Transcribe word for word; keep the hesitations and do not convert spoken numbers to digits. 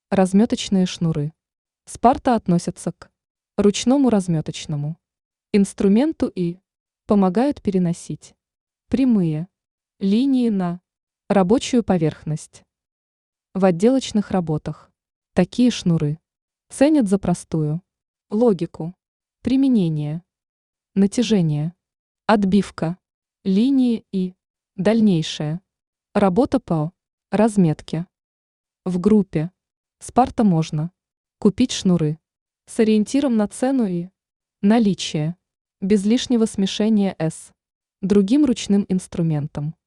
Разметочные шнуры. Спарта относятся к ручному разметочному инструменту и помогают переносить прямые линии на рабочую поверхность. В отделочных работах такие шнуры ценят за простую логику применения, натяжение, отбивка линии и дальнейшая работа по разметке. В группе Спарта можно купить шнуры с ориентиром на цену и наличие, без лишнего смешения с другим ручным инструментом.